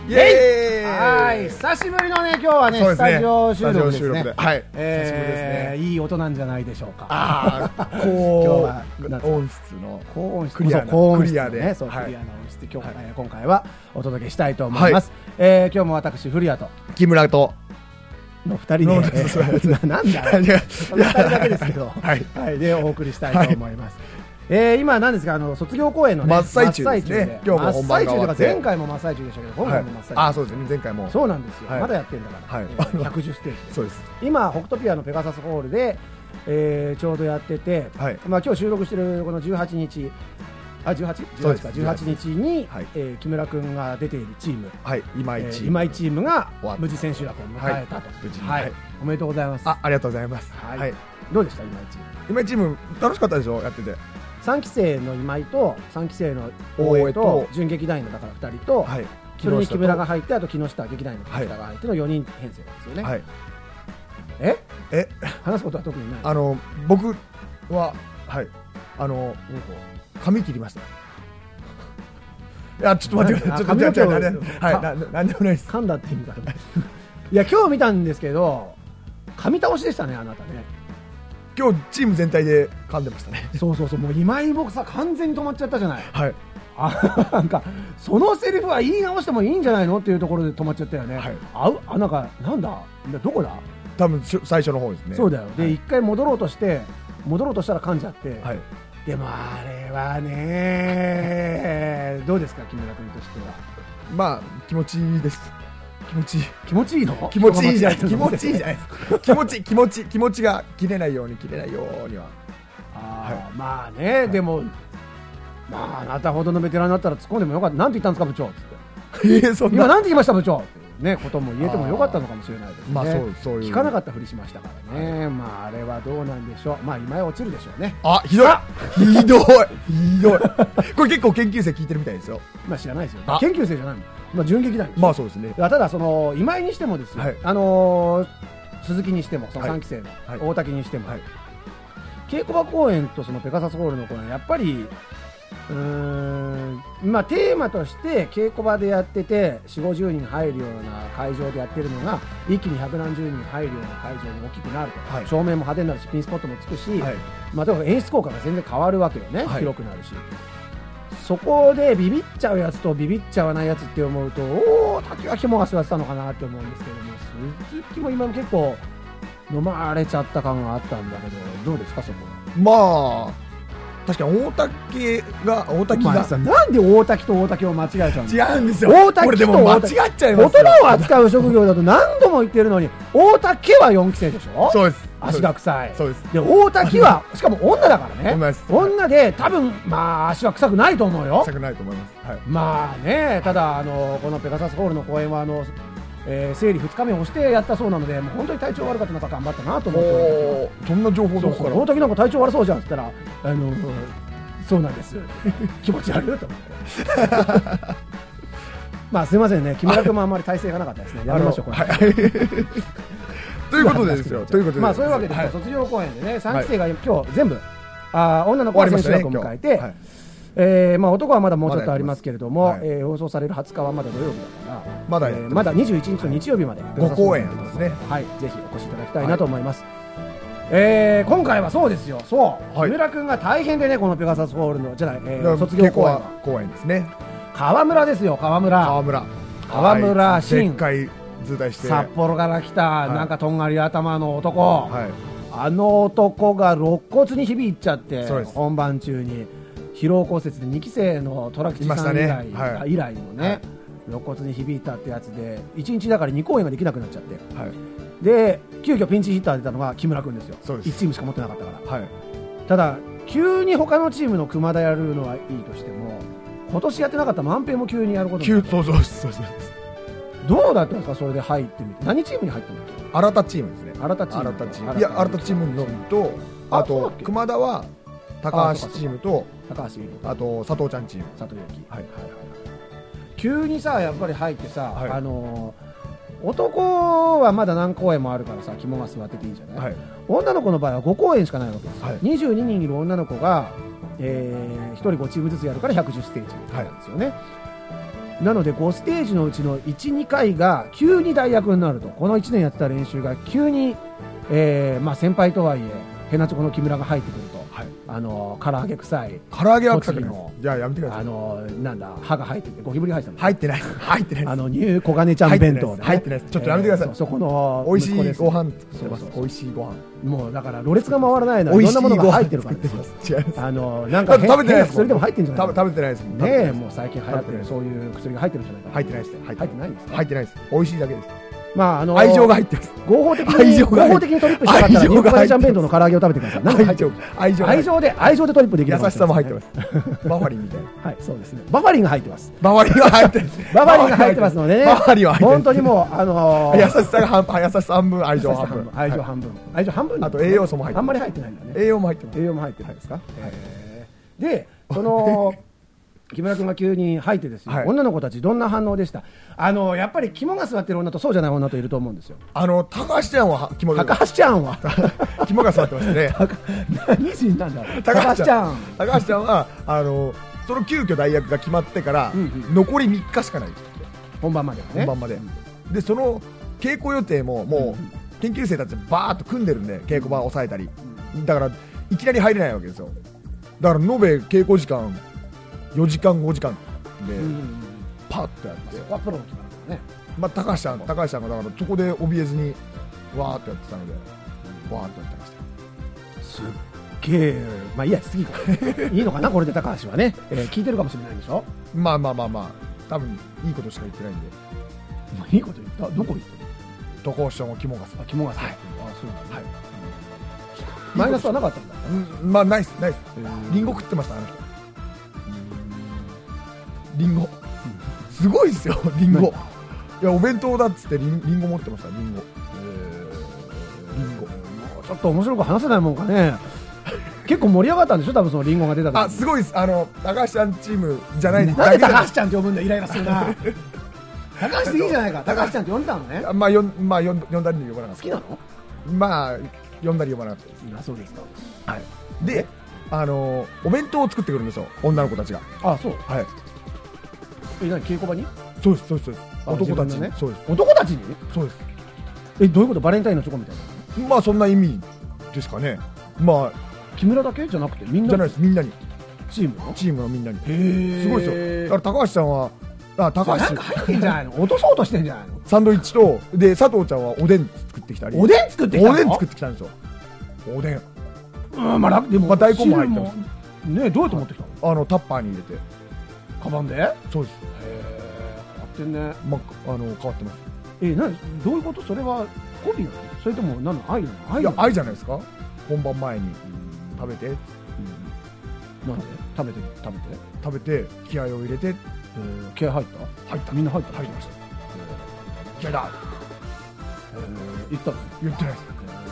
イエーイ。 はい、久しぶりのね、今日はね、スタジオ収録ですね。 はい、久しぶりですね。 いい音なんじゃないでしょうか。 高音質の高音質、 クリアで、 そう、クリアな音質、今回はお届けしたいと思います。今日も私古谷と木村との2人で、なんだ、2人だけですけど、はい、でお送りしたいと思います。今何ですか、卒業公演の真っ最中ですね。今日も本番が終わって、前回も真っ最中でしたけど、今回も真っ最中。 あ、そうですね、前回も。 そうなんですよ。まだやってるんだから、110ステージ。 そうです。 今北トピアのペガサスホールでちょうどやってて、まあ今日収録してるこの18日、18日に木村君が出ているチーム、今井チームが無事千秋楽を迎えたと。おめでとうございます。 ありがとうございます。 どうでした今井チーム？ 今井チーム楽しかったでしょ、やってて。 3期生の今井と3期生の大江と準劇団員のだから2人と、それに木村が入って、あと木下劇団員の木下が入っての4人編成なんですよね。話すことは特にない。 僕は髪切りました。いや、ちょっと待ってください。なんでもないです。 噛んだって意味かと。いや、今日見たんですけど、噛み倒しでしたね、あなたね。 今日チーム全体で噛んでましたね。 そう、もう今井僕さ、完全に止まっちゃったじゃない。なんかそのセリフは言い直してもいいんじゃないのっていうところで止まっちゃったよね。なんかなんだ、どこだ。 多分最初の方ですね。 そうだよ。で一回戻ろうとしたら噛んじゃって。でもあれはね、どうですか木村君としては。 まあ気持ちいいです。 気持ちいいの？ 気持ちいいじゃないですか。気持ちが切れないようには。 まあね、でもまああなたほどのベテランだったら突っ込んでもよかった。なんて言ったんですか部長って。今なんて言いました部長ってねことも言えてもよかったのかもしれないですね。聞かなかったふりしましたからね。まああれはどうなんでしょう。まあ今へ落ちるでしょうね。 ひどい。これ結構研究生聞いてるみたいですよ。 まあ知らないですよ。研究生じゃないの。まあ準劇団員。 まあそうですね。 ただその今井にしてもですよ。鈴木にしてもその3期生の大滝にしても稽古場公演とそのペガサスホールの公演やっぱりまあテーマとして稽古場でやってて4、50人入るような会場でやってるのが一気に100何十人入るような会場に大きくなると、照明も派手になるしピンスポットもつくし、まあとにかく演出効果が全然変わるわけよね。広くなるし、そこでビビっちゃうやつとビビっちゃわないやつって思うと、滝は肝が据わってたのかなって思うんですけども、鈴木も今も結構飲まれちゃった感があったんだけど、どうですかそこは。まあ確かに大滝がさ、なんで大滝と大滝を間違えちゃうんですか。 違うんですよ。 大滝と間違っちゃいますよ。 言葉を扱う職業だと何度も言ってるのに、大滝は4期生でしょ。 そうです。 足が臭い。 そうです。 で大滝はしかも女だからね。女で多分まあ足は臭くないと思うよ。 臭くないと思います。 まあね、ただこのペガサスホールの公演は生理2日目をしてやったそうなので、もう本当に体調悪かったのか頑張ったなと思って。 そんな情報どこから。 大滝なんか体調悪そうじゃんって言ったらそうなんです気持ち悪いと思ってまあすいませんね、木村君もあんまり体勢がなかったですね。やめましょうこれ。 ということでですよ。 まあそういうわけで卒業公演でね、3期生が今日全部女の子は千秋楽を迎えて、まあ男はまだもうちょっとありますけれども、放送される20日はまだ土曜日だからまだ21日の日曜日まで 5公演ですね。 はい、ぜひお越しいただきたいなと思います。今回はそうですよ。木村君が大変でね、このペガサスホールの卒業公演ですね。 川村ですよ。川村新図体して札幌から来たなんかとんがり頭の男、あの男が肋骨に響いちゃって本番中に疲労骨折で2期生の虎吉さん以来のね肋骨に響いたってやつで1日だから2公演ができなくなっちゃって、で急遽ピンチヒッター出たのが木村君ですよ。1チームしか持ってなかったから、ただ急に他のチームの熊田やるのはいいとしても、今年やってなかった万平も急にやることになって、どうだったんですかそれで入ってみて。何チームに入ったの？ 新田チームですね。 新田チーム。 いや新田チームのと、あと熊田は高橋チームと、あと佐藤ちゃんチーム。 佐藤由紀。急にさやっぱり入ってさ、男はまだ何公演もあるからさ肝が座ってていいじゃない。女の子の場合は5公演しかないわけですよ。22人いる女の子が1人5チームずつやるから110ステージなんですよね。 なので5ステージのうちの 1,2 回が急に代役になると、この1年やってた練習が急に、先輩とはいえヘナチョコの木村が入ってくると、はい、唐揚げ臭い、 唐揚げは臭くない。じゃあやめてください。 なんだ、歯が入っててゴキブリ入ってたの。 入ってない入ってない。 ニュー小金ちゃん弁当で、ね、 入ってないです。ちょっとやめてください。 そこの美味しいご飯作ってます。美味しいご飯。 もうだからろれつが回らないのは、いろんなものが入ってるからですよ。違います。なんか変な薬でも入ってるんじゃない食べてないですもんね。もう最近流行ってるそういう薬が入ってるんじゃないか。 入ってないです。 入ってないんですか。 入ってないです。美味しいだけです。 まあ愛情が入ってます。 合法的にトリップしたかったらニュー小金ちゃん弁当の唐揚げを食べてください。愛情でトリップできる。 優しさも入ってます。バファリンみたいな。 はい、そうですね。バファリンが入ってます。 バファリンが入ってます。 バファリンが入ってますのでね。 バファリンは入ってます。 本当にもう優しさが半分、愛情半分。 愛情半分。 あと栄養素も入ってます。 あんまり入ってないんだね。 栄養も入ってます。 栄養も入ってないですか。で、その木村君が急に入ってですよ、女の子たちどんな反応でした？やっぱり肝が座ってる女とそうじゃない女といると思うんですよ。 高橋ちゃんは肝が座ってますね。 何人なんだ高橋ちゃんはその急遽代役が決まってから残り3日しかない。 本番まではね。 本番まで。でその稽古予定ももう研究生たちバーッと組んでるんで、稽古場を抑えたりだからいきなり入れないわけですよ。だから延べ稽古時間4時間5時間でパッとやって、 そこはプロの力だね。 高橋ちゃんがだからそこで怯えずにわーっとやってたのでわーっとやってました。 すっげえ、まあいいや、次いいのかなこれで高橋はね、聞いてるかもしれないでしょ。 まあ多分いいことしか言ってないんで。 いいこと言った？どこ言ったの？高橋ちゃんは肝がさ。 肝がさ。はい。あ、そうなんだ。はい。マイナスはなかったんだ。 まあないっす。リンゴ食ってました、あの人。リンゴ、すごいですよ、リンゴ。いや、お弁当だっつってリンゴ持ってました。リンゴ。 ちょっと面白く話せないもんかね。結構盛り上がったんでしょ、多分そのリンゴが出た時。 あ、すごいです。高橋ちゃんチームじゃない。 なんで高橋ちゃんって呼ぶんだ、イライラするな。高橋でいいじゃないか。高橋ちゃんって呼んでたのね。 まあ呼んだり呼ばなかった。 好きなの？ まあ呼んだり呼ばなかったです。 あ、そうですか。 はい。で、お弁当を作ってくるんですよ、女の子たちが。 あ、そう。 はい。 何、稽古場に？ そうです。男たちね。 そうです。 男たちに？ そうです。 どういうこと？バレンタインのチョコみたいな。まあそんな意味ですかね。まあ木村だけじゃなくてみんな？ じゃないです。みんなに。 チームのみんなに。 すごいですよ。だから高橋ちゃんは高橋なんか入ってんじゃないの？落とそうとしてんじゃないの？ サンドイッチとで佐藤ちゃんはおでん作ってきたり。 おでん作ってきたんですよ。おでん。 まあでも大根も入ってます。 ね、どうやって持ってきたの？ タッパーに入れて。 カバンで？ そうです。 変わってんね。 ま変わってます。 どういうこと？それはコピーなの？それとも何の愛なの？ いや、愛じゃないですか。本番前に食べて。 なんで？食べて気合を入れて。 気合入った？みんな入りました。 気合だ。 言ったの？ 言ってないです。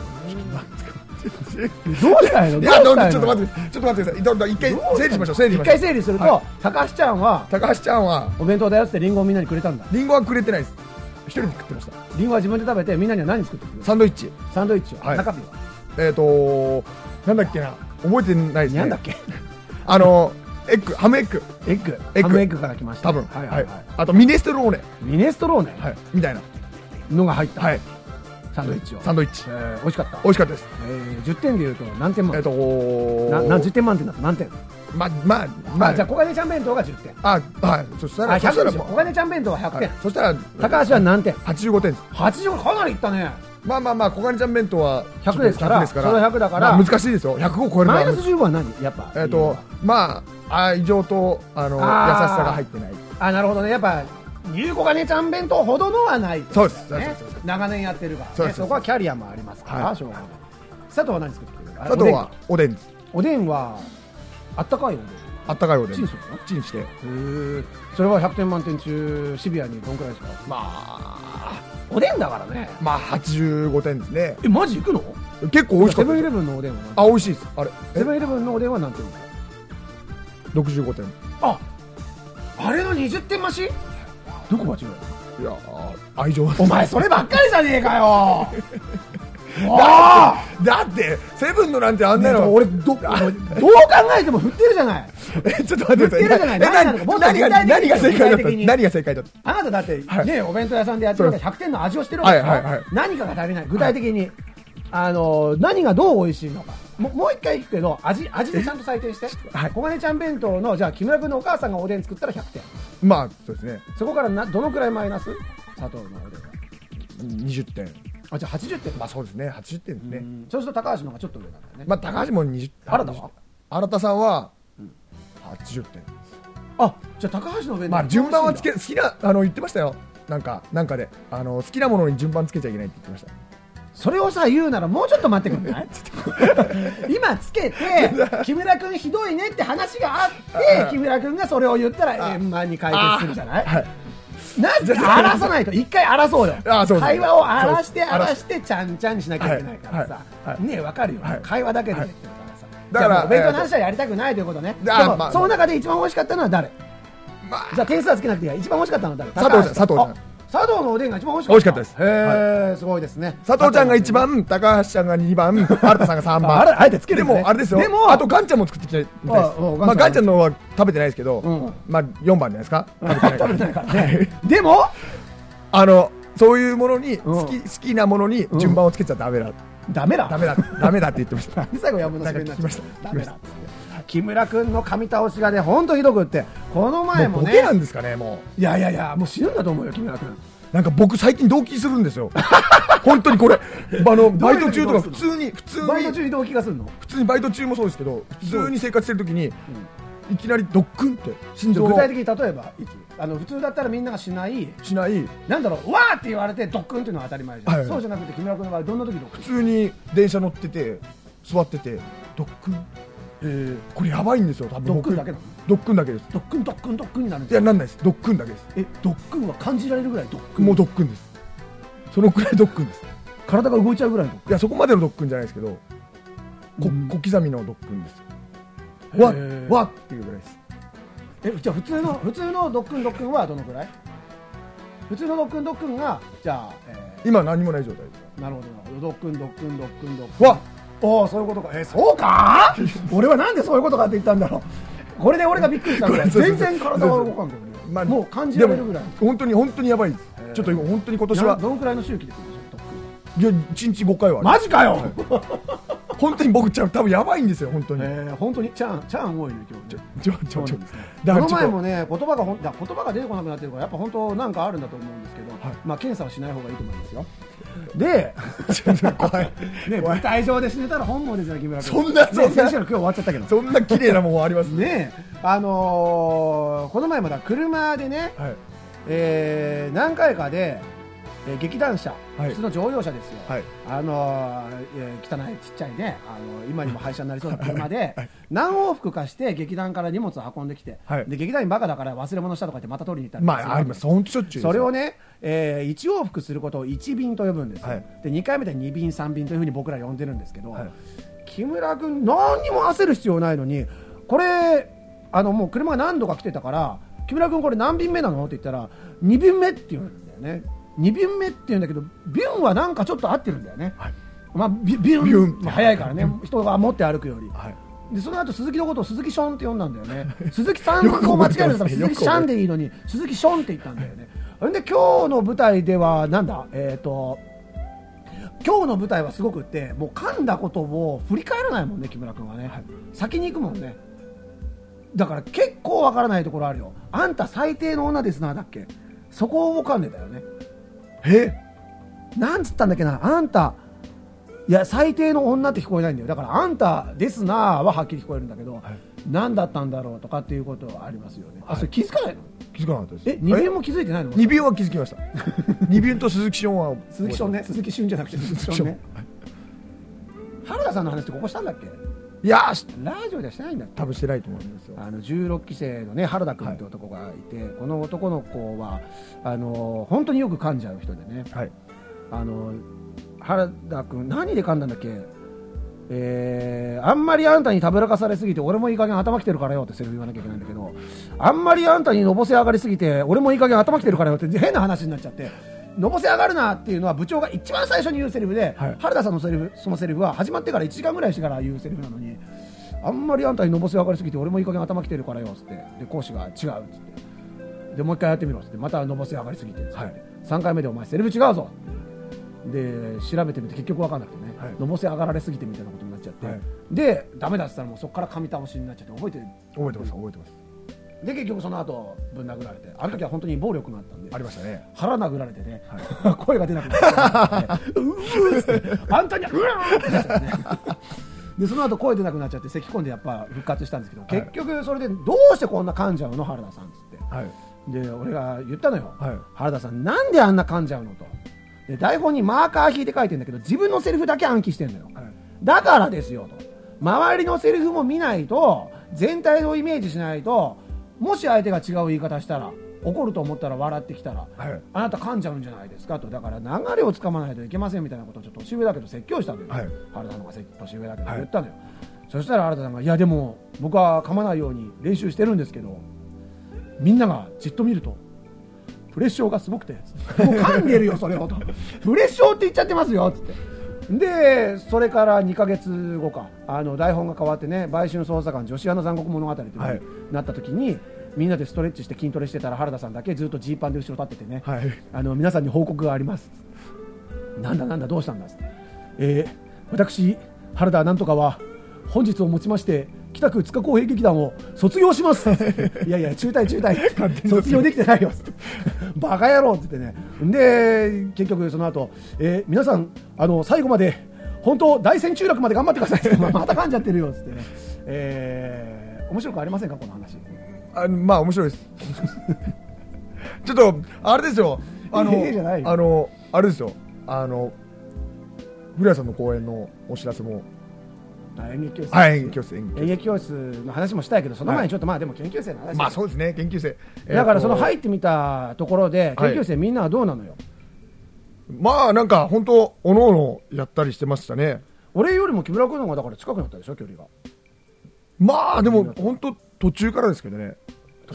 どうしたいの？ いや、ちょっと待ってください。一回整理しましょう。 一回整理すると、高橋ちゃんはお弁当だよってリンゴをみんなにくれたんだ。 リンゴはくれてないです。一人で食ってました。 リンゴは自分で食べて、みんなには何作ってくれた？ サンドイッチは中身はなんだっけな、覚えてないですね。 なんだっけハムエッグから来ました。 多分。あとミネストローネみたいなのが入った。サンドイッチ。美味しかった。 美味しかったです。 10点でいうと何点満点？10点満点だと何点？ まあじゃあ小金ちゃん弁当が10点。 はい。そしたら小金ちゃん弁当は100点。 そしたら高橋は何点 ？85点です。 85、かなりいったね。 まあ小金ちゃん弁当は 100ですから、それは100だから難しいですよ。100を超えるのはマイナス15は何？やっぱまあ愛情と優しさが入ってない。 なるほどね。やっぱニュー小金ちゃん弁当ほどのはない。 そうです。 長年やってるからね。そこはキャリアもありますから。しょうがない。佐藤は何作ってくれる？ 佐藤はおでんです。 おでんはあったかいおでん。 あったかいおでん。 チンして。 それは100点満点中シビアにどんくらいですか？ まあおでんだからね。 まあ85点ですね。 マジいくの？ 結構美味しかった。 セブンイレブンのおでんは美味しいです。 セブンイレブンのおでんは何点 ？65点。 あれの20点増し？どこ間違えた？いや愛情。 お前そればっかりじゃねえかよ。 だってセブンのなんてあんなの俺どう考えても振ってるじゃない。 ちょっと待ってください。振ってるじゃない。何が正解だった？何が正解だった？ あなただってね、お弁当屋さんでやってるから100点の味をしてるわけですよ。何かが足りない。具体的に何がどう美味しいのか。もう一回聞くけど、味でちゃんと採点して。小金ちゃん弁当の、じゃあ木村君のお母さんがおでん作ったら100点。 まあそうですね。 そこからどのくらいマイナス？佐藤のおでんは 20点。 あ、じゃあ80点。 まあそうですね、80点ですね。 そうすると高橋の方がちょっと上なんだよね。 まあ高橋も20点。 新田は？ 新田さんは80点。 あ、じゃあ高橋の弁当。 まあ順番は好きな言ってましたよ。なんかで好きなものに順番つけちゃいけないって言ってました。 それをさ言うならもうちょっと待ってくれない？今つけて木村君ひどいねって話があって木村君がそれを言ったら円満に解決するじゃない？なんで荒らさないと一回荒らそうよ。会話を荒らしてちゃんちゃんにしなきゃいけないからさ。ねえわかるよ。会話だけで言ってるからさ。だからお弁当の話はやりたくないということね。でもその中で一番美味しかったのは誰？じゃあ点数はつけなくていい。一番美味しかったのは誰？ 佐藤ちゃん。 佐藤のおでんが一番美味しかった。 美味しかったです。 すごいですね。 佐藤ちゃんが1番、高橋ちゃんが2番、新田さんが3番。 あえてつけてでもあれですよ。あとガンちゃんも作ってきたみたいです。まあガンちゃんのは食べてないですけど、まあ4番じゃないですか。 食べてないからね。でもそういうものに好きなものに順番をつけちゃダメだ。ダメだって言ってました。 最後山之助になっちゃった。ダメだっつって。木村君の噛み倒しがね本当ひどくって、この前もね。 ボケなんですかねもう。いやもう死ぬんだと思うよ木村君。 なんか僕最近動悸するんですよ。本当にこれバイト中とか普通にバイト中に動悸がするの？ 普通にバイト中もそうですけど、普通に生活してる時にいきなりドックンって心臓具体的に例えばいつ普通だったらみんながしないなんだろうわーって言われてドックンっていうのは当たり前じゃん。そうじゃなくて木村君の場合どんな時ドックン？ 普通に電車乗ってて座っててドックン。これやばいんですよ多分。 ドックンだけなの？ ドックンだけです。 ドックンになるんですか？ いやなんないです。ドックンだけです。 ドックンは感じられるぐらいドックン？ もうドックンです。そのくらいドックンです。 体が動いちゃうぐらいの？いやそこまでのドックンじゃないですけど、小刻みのドックンです。わっていうぐらいです。 じゃあ普通のドックンはどのくらい？普通のドックンがじゃあ今何もない状態です。 なるほど。ドックンわっそういうことか。そうか俺はなんでそういうことかって言ったんだろう。これで俺がびっくりしたぐらい全然体が動かんけどね。もう感じられるぐらい。 本当にやばいです。ちょっと本当に今年はどのくらいの周期で来るんですか？ いや1日5回は。 マジかよ。 本当に僕多分やばいんですよ本当に。 本当にチャン多いね今日。この前もね言葉が出てこなくなってるからやっぱ本当なんかあるんだと思うんですけど、まあ検査はしない方がいいと思いますよ。で、舞台上で死ねたら本望ですよ木村君。 そんな先週の今日終わっちゃったけど。 そんな綺麗なもんありますね。この前も車でね、何回かで劇団車、普通の乗用車ですよ。汚いちっちゃいね今にも廃車になりそうな車で何往復かして劇団から荷物を運んできて、で劇団員バカだから忘れ物したとかってまた取りに行ったり。 まああります。本当しょっちゅう。 それをね1往復することを1便と呼ぶんですよ。で2回目で2便3便というふうに僕ら呼んでるんですけど、木村君何にも焦る必要ないのにこれもう車が何度か来てたから木村君これ何便目なのって言ったら2便目って言うんだよね。2便目って言うんだけど便はなんかちょっと合ってるんだよね。まあ便早いからね人が持って歩くより。でその後鈴木のことを鈴木ションって呼んだんだよね。鈴木さんを間違えると鈴木シャンでいいのに鈴木ションって言ったんだよね。で今日の舞台ではなんだ今日の舞台はすごくってもう噛んだことを振り返らないもんね木村君はね。先に行くもんね。だから結構わからないところあるよ。あんた最低の女ですなだっけ。そこを噛んでたよね。なんつったんだっけな。あんたいや最低の女って聞こえないんだよ。だからあんたですなははっきり聞こえるんだけど、何だったんだろうとかっていうことはありますよね。それ気づかないの？ 気づかなかったです。 2便も気づいてないの ？2便は気づきました。2便と鈴木ションは鈴木ションね。鈴木ションじゃなくて鈴木ションね。原田さんの話ってここしたんだっけ？ いやラジオではしてないんだって。 多分してないと思うんですよ。 16期生のね原田君って男がいて、この男の子は本当によく噛んじゃう人でね、原田君何で噛んだんだっけ。あんまりあんたにたぶらかされすぎて俺もいい加減頭きてるからよってセリフ言わなきゃいけないんだけど、あんまりあんたにのぼせ上がりすぎて俺もいい加減頭きてるからよって変な話になっちゃって、 のぼせ上がるなっていうのは部長が一番最初に言うセリフで、原田さんのそのセリフは始まってから1時間ぐらいしてから言うセリフなのに、あんまりあんたにのぼせ上がりすぎて俺もいい加減頭きてるからよっつって、で講師が違うっつって、でもう一回やってみろっつって、またのぼせ上がりすぎてっつって、3回目でお前セリフ違うぞで調べてみて結局分かんなくてね、のぼせ上がられすぎてみたいなことになっちゃって、でダメだっつったらもうそこから噛み倒しになっちゃって。覚えてますで結局その後ぶん殴られて、あの時は本当に暴力があったんで、 ありましたね、 腹殴られてね、声が出なくなってうーあんたにはうわーってなっちゃってねでその後声出なくなっちゃって咳込んでやっぱ復活したんですけど、結局それでどうしてこんな噛んじゃうの原田さんっつって、で俺が言ったのよ、原田さんなんであんな噛んじゃうのと。で台本にマーカー引いて書いてるんだけど自分のセリフだけ暗記してるのよ、だからですよと。周りのセリフも見ないと、全体をイメージしないと、もし相手が違う言い方したら怒ると思ったら笑ってきたら、あなた噛んじゃうんじゃないですかと。だから流れをつかまないといけませんみたいなことをちょっと年上だけど説教したのよ、原田の方が年上だけど言ったのよ、そしたら原田さんがいやでも僕は噛まないように練習してるんですけど、みんながじっと見るとプレッションがすごくてもう噛んでるよそれをとプレッションって言っちゃってますよつって。でそれから2ヶ月後か台本が変わってね、売春捜査官女子アナ残酷物語という風になった時に、みんなでストレッチして筋トレしてたら原田さんだけずっとジーパンで後ろ立っててね、皆さんに報告があります。なんだどうしたんだっ私原田なんとかは本日をもちまして北区塚公平劇団を卒業しますいやいや中退卒業できてないよバカ野郎って言ってね。で結局その後、皆さん最後まで本当大山中落まで頑張ってくださいってまた噛んじゃってるよっつってね、面白くありませんかこの話。 まあ面白いですちょっとあれですよ、あれですよ、古谷さんの公演のお知らせも演劇教室演劇教室の話もしたいけど、その前にちょっとでも研究生の話、 まあそうですね、研究生、 だからその入ってみたところで研究生みんなはどうなのよ。 まあなんか本当おのおのやったりしてましたね。 俺よりも木村君の方がだから近くなったでしょ距離が。 まあでも本当途中からですけどね、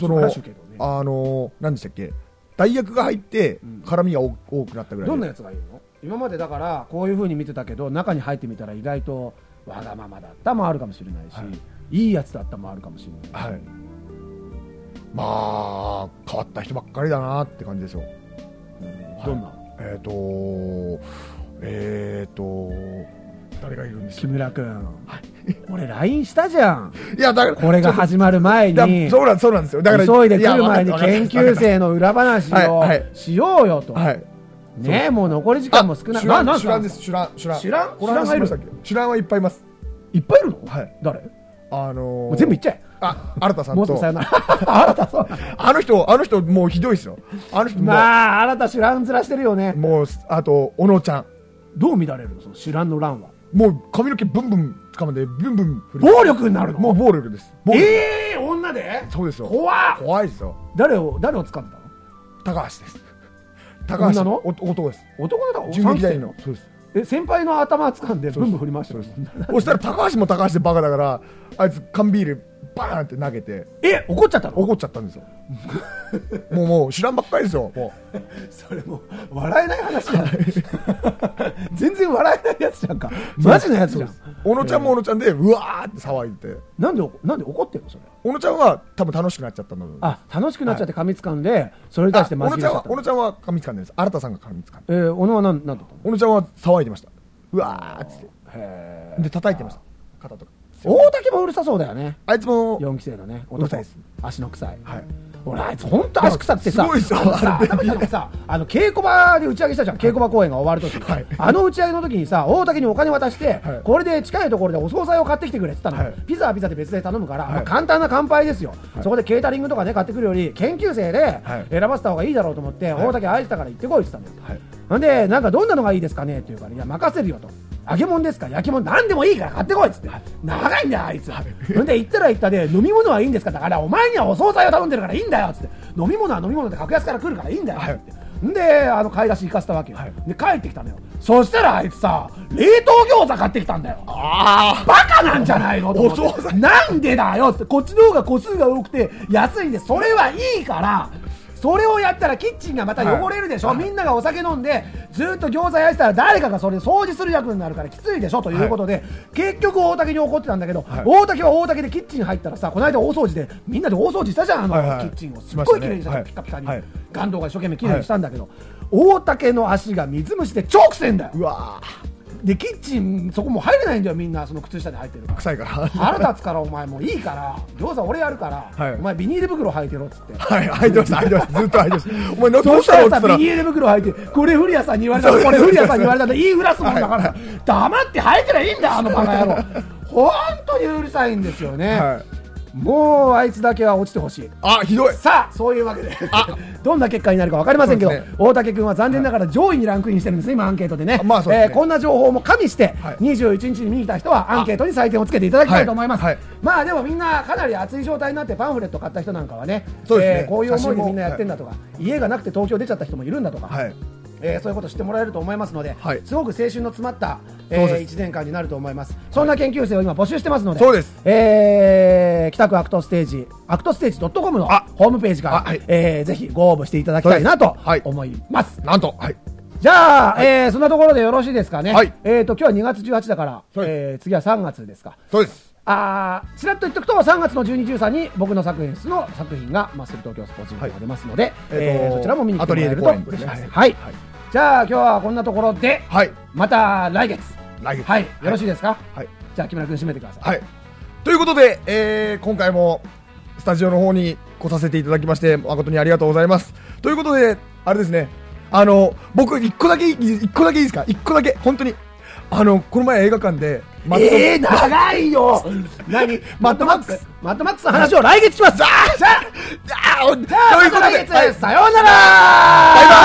何でしたっけ、代役が入って絡みが多くなったぐらい。 どんなやつがいるの今まで。だからこういう風に見てたけど中に入ってみたら意外とわがままだったもあるかもしれないし、いいやつだったもあるかもしれないし、まあ変わった人ばっかりだなって感じですよ。 どんな誰がいるんですか。 木村君、俺 LINE したじゃん。 いやだからこれが始まる前にそうなんですよ。だから急いで来る前に研究生の裏話をしようよと。ねえもう残り時間も少ない。 主覧です。主覧がいる。 主覧はいっぱいいます。 いっぱいいるの？誰？ もう全部言っちゃえ。 新田さんと。 もうさよなら。新田さん。 あの人もうひどいですよ。 まあ新田主覧面してるよね。 もうあと小野ちゃん。 どう見られるのその主覧の乱は。 もう髪の毛ブンブン掴んでブンブン振る。 暴力になるの？ もう暴力です。 女で？ そうですよ。 怖いですよ。 誰を掴んでたの？ 高橋です。高橋の男です。 男だった。 準劇団の。そうです。 先輩の頭掴んでブンブン振りましたよ。 そしたら高橋も高橋でバカだからあいつ缶ビールバーンって投げて怒っちゃったの？ 怒っちゃったんですよもう知らんばっかりですよ。もうそれも笑えない話じゃない全然笑えないやつじゃんか。マジのやつじゃん。 小野ちゃんも小野ちゃんでうわーって騒いでて。 なんで怒ってるのそれ。 小野ちゃんは多分楽しくなっちゃったんだろう。 楽しくなっちゃって噛みつかんで、それに対してマジで小野ちゃんは噛みつかんでるんです。新田さんが噛みつかんで。 小野は何だったの？ 小野ちゃんは騒いでました。うわーっつってで叩いてました肩とか。 大竹もうるさそうだよね。 あいつも 4期生のね。 うるさいです。 足の臭い。俺あいつ本当足臭くてさ。 すごいですよ。 稽古場で打ち上げしたじゃん。稽古場公演が終わるとき。打ち上げの時にさ、大竹にお金渡して、これで近いところでお惣菜を買ってきてくれって言ったの。ピザはピザで別で頼むから、簡単な乾杯ですよ。そこでケータリングとかね買ってくるより研究生で選ばせた方がいいだろうと思って、大竹愛したから行ってこいって言ったのよ。なんでなんかどんなのがいいですかねって言うから、いや任せるよと。揚げ物ですか焼き物何でもいいから買ってこいっつって。長いんだよあいつ。ほんで行ったら行ったで飲み物はいいんですかだからお前にはお惣菜を頼んでるからいいんだよっつって。飲み物は飲み物で格安から来るからいいんだよってんで買い出し行かせたわけよ。で帰ってきたのよ。そしたらあいつさ冷凍餃子買ってきたんだよ。バカなんじゃないのと思って。なんでだよっつって。こっちの方が個数が多くて安いんでそれはいいからそれをやったらキッチンがまた汚れるでしょ、みんながお酒飲んでずっと餃子焼いてたら誰かがそれ掃除する役になるからきついでしょということで、結局大竹に怒ってたんだけど、大竹は大竹でキッチン入ったらさ、この間大掃除でみんなで大掃除したじゃん、キッチンをすっごい綺麗にした、ピカピカに岩道が一生懸命綺麗にしたんだけど、大竹の足が水虫で超臭いんだよ。 うわでキッチンそこもう入れないんだよ、みんなその靴下で入ってるから臭いから腹立つから、お前もういいから餃子俺やるから、お前ビニール袋履いてろっつって、 履いてましたずっと履いてました。お前どうしたらさ、ビニール袋履いて、これ古谷さんに言われたこれ古谷さんに言われたら言いふらすもんだからさ、黙って履いてりゃいいんだよ、あのバカ野郎本当にうるさいんですよね、もうあいつだけは落ちてほしい。 ひどい。 さあそういうわけでどんな結果になるか分かりませんけど、大竹君は残念ながら上位にランクインしてるんですね、今アンケートでね。こんな情報も加味して21日に見に来た人はアンケートに採点をつけていただきたいと思います。まあでもみんなかなり熱い状態になってパンフレット買った人なんかはね、こういう思いでみんなやってんだとか、家がなくて東京出ちゃった人もいるんだとか、そういうこと知ってもらえると思いますので、すごく青春の詰まった、1年間になると思います。そんな研究生を今募集してますので、 そうです、 北区アクトステージ.com のホームページから、ぜひご応募していただきたいなと思います。 なんと、 じゃあ、そんなところでよろしいですかね。今日は2月18だから、次は3月ですか。 そうです。 ちらっと言っておくと3月の12、13に僕の作品室の作品がマッスル東京スポーツジムが出ますので、そちらも見に来てもらえると嬉しいです。じゃあ今日はこんなところで、また来月、よろしいですか。じゃあ木村君締めてください。 ということで、今回もスタジオの方に来させていただきまして誠にありがとうございます。ということであれですね、僕1個だけいいですか。1個だけ本当にこの前映画館で長いよ何マッドマックスの話を来月します。じゃあまた来月、さようなら。バイバイ。